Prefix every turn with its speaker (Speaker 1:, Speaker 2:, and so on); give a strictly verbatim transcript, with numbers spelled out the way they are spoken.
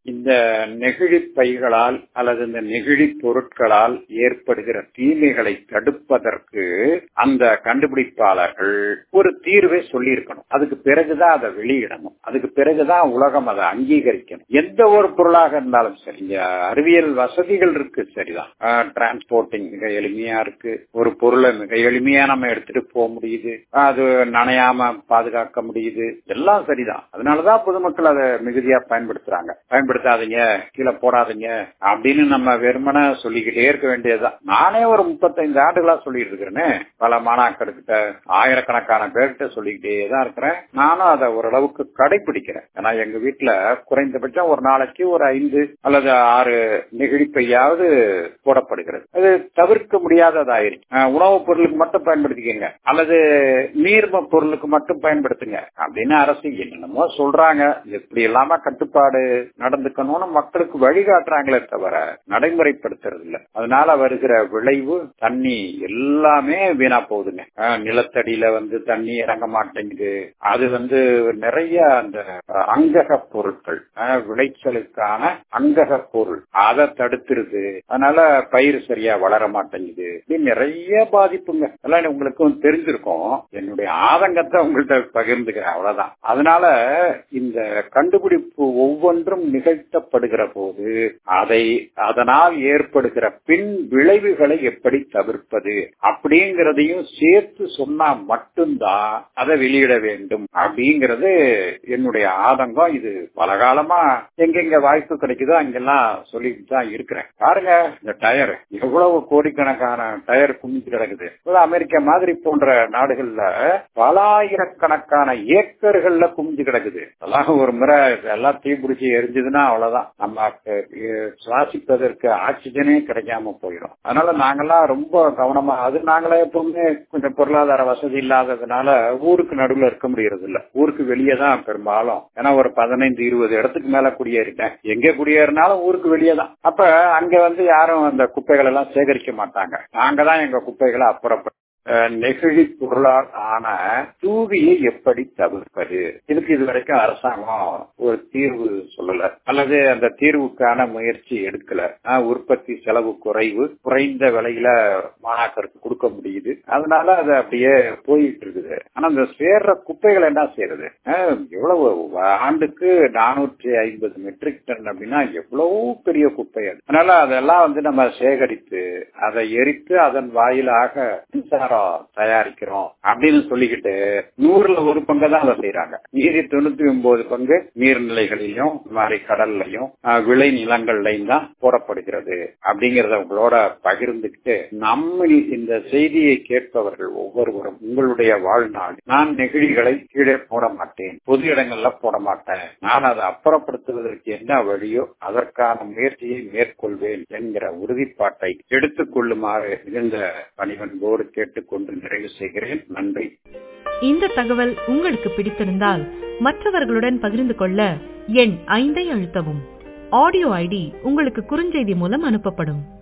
Speaker 1: இந்த நெகிழி பைகளால் அல்லது இந்த நெகிழி பொருட்களால் ஏற்படுகிற தீமைகளை தடுப்பதற்கு அந்த கண்டுபிடிப்பாளர்கள் ஒரு தீர்வை சொல்லி இருக்கணும். அதுக்கு பிறகுதான் அதை வெளியிடணும். அதுக்கு பிறகுதான் உலகம் அதை அங்கீகரிக்கணும். எந்த ஒரு பொருளாக இருந்தாலும் சரி, இங்க அறிவியல் வசதிகள் இருக்கு, சரிதான். டிரான்ஸ்போர்ட்டிங் மிக எளிமையா இருக்கு. ஒரு பொருளை மிக எளிமையா நம்ம எடுத்துட்டு போக முடியுது. அது நனையாம பாதுகாக்க முடியுது. எல்லாம் சரிதான். அதனாலதான் பொதுமக்கள் அதை மிகுதியா பயன்படுத்துறாங்க. பயன்படுத்தாதீங்க, கீழே போடாதீங்க அப்படின்னு நம்ம வெறுமனை சொல்லிக்கிட்டே இருக்க வேண்டியதுதான். நானே ஒரு முப்பத்தைந்து ஆண்டுகளா சொல்லிட்டு இருக்கிறேன்னு பல மாணாக்கர்கிட்ட ஆயிரக்கணக்கான பேர்கிட்ட சொல்லிக்கிட்டே தான் இருக்கிறேன். நானும் அதை ஓரளவுக்கு கடைபிடிக்கிறேன். ஏன்னா எங்க வீட்டுல குறைந்தபட்சம் ஒரு நாளைக்கு ஒரு ஐந்து அல்லது ஆறு நெகிழிப்பையாவது போடப்படுகிறது. அது தவிர்க்க முடியாததாயிருக்கு. உணவுப் பொருளுக்கு மட்டும் பயன்படுத்திக்கங்க அல்லது நீர்ம பொருளுக்கு மட்டும் பயன்படுத்துங்க அப்படின்னு அரசு என்னென்னமோ சொல்றாங்க. எப்படி இல்லாம கட்டுப்பாடு நடந்துக்கணும்னு மக்களுக்கு வழிகாட்டுறாங்களே தவிர நடைமுறைப்படுத்துறது இல்ல. அதனால வருகிற விளைவு தண்ணி எல்லாமே வீணா போகுதுங்க. நிலத்தடியில வந்து தண்ணி இறங்க மாட்டேங்குது. அது வந்து நிறைய அந்த அங்கக பொருட்கள், விளைச்சலுக்கான அங்கக பொருள் அதை தடுத்துருது. அதனால பயிர் சரியா வளர மாட்டேங்குது. நிறைய பாதிப்புங்க. அதெல்லாம் உங்களுக்கும் தெரிஞ்சிருக்கும். என்னுடைய ஆதங்கத்தை உங்கள்கிட்ட பகிர்ந்துக்கிறேன், அவ்வளவுதான். அதனால இந்த கண்டுபிடிப்பு ஒவ்வொன்றும் நிகழ்த்தப்படுகிற போது அதை அதனால் ஏற்படுகிற பின் விளைவுகளை எப்படி தவிர்ப்பது அப்படிங்கறதையும் சேர்த்து சொன்னா மட்டும்தான் அதை வெளியிட வேண்டும் அப்படிங்கிறது என்னுடைய ஆதங்கம். இது பல காலமா எங்கெங்க வாய்ப்பு கிடைக்குதோ அங்கெல்லாம் சொல்லிட்டு தான் இருக்கிறேன். பாருங்க, இந்த டயர் எவ்வளவு கோடிக்கணக்கான டயர் குமிஞ்சு கிடக்குது. அமெரிக்கா மாதிரி போன்ற நாடுகள்ல பல ஆயிரக்கணக்கான ஏக்கர்கள்ல குமிஞ்சு கிடக்குது. எல்லாம் ஒரு முறை எல்லாம் தீப்பிடிச்சு எரிஞ்சதுன்னா அவ்வளவுதான், நம்ம சுவாசிப்பதற்கு ஆக்சிஜனே கிடைக்காம போயிடும். அதனால நாங்கெல்லாம் ரொம்ப கவனமா, அது நாங்களே எப்பவுமே கொஞ்சம் பொருளாதார வசதி இல்லாததுனால ஊருக்கு நடுவில் இருக்க முடியறது இல்ல. ஊருக்கு வெளியே தான் பெரும்பாலும். ஏன்னா ஒரு பதினைந்து இருபது இடத்துக்கு மேல குடியேறிட்டேன். எங்க குடியேறினாலும் ஊருக்கு வெளியே தான். அப்ப அங்க வந்து யாரும் அந்த குப்பைகள் எல்லாம் சேகரிக்க மாட்டாங்க. நாங்க தான் எங்க குப்பைகளை அப்புறப்பட்டு நெகிழி பொருளால் ஆன தூவியை எப்படி தவிர்ப்பது, இதுக்கு இதுவரைக்கும் அரசாங்கம் ஒரு தீர்வு சொல்லல அல்லது அந்த தீர்வுக்கான முயற்சி எடுக்கல. உற்பத்தி செலவு குறைவு, குறைந்த விலையில மாணாக்கருக்கு கொடுக்க முடியுது. அதனால அது அப்படியே போயிட்டு இருக்குது. ஆனா அந்த சேர்ற குப்பைகள் என்ன செய்யறது? எவ்வளவு ஆண்டுக்கு நானூற்றி ஐம்பது மெட்ரிக் டன் அப்படின்னா எவ்வளவு பெரிய குப்பை அது. அதனால அதெல்லாம் வந்து நம்ம சேகரித்து அதை எரித்து அதன் வாயிலாக மின்சாரம் தயாரிக்கிறோம் அப்படின்னு சொல்லிக்கிட்டு நூறுல ஒரு பங்கு தான் அதை செய்யறாங்க. மீதி தொண்ணூத்தி ஒன்பது பங்கு நீர்நிலைகளிலும் மாதிரி கடல்லையும் விளை நிலங்கள்லையும் தான் போடப்படுகிறது அப்படிங்கறத உங்களோட பகிர்ந்துக்கிட்டு, நம்ம இந்த செய்தியை கேட்பவர்கள் ஒவ்வொருவரும் உங்களுடைய வாழ்நாள், நான் நெகிழிகளை கீழே போட மாட்டேன், பொது இடங்கள்ல போட மாட்டேன், நான் அதை அப்புறப்படுத்துவதற்கு என்ன வழியோ அதற்கான முயற்சியை மேற்கொள்வேன் என்கிற உறுதிப்பாட்டை எடுத்துக் கொள்ளுமாறு மிகுந்த பணிவன்போடு கேட்டுக் கொண்டு நிறைவு செய்கிறேன். நன்றி.
Speaker 2: இந்த தகவல் உங்களுக்கு பிடித்திருந்தால் மற்றவர்களுடன் பகிர்ந்து கொள்ள எண் ஐந்தை அழுத்தவும். ஆடியோ ஐடி உங்களுக்கு குறுஞ்செய்தி மூலம் அனுப்பப்படும்.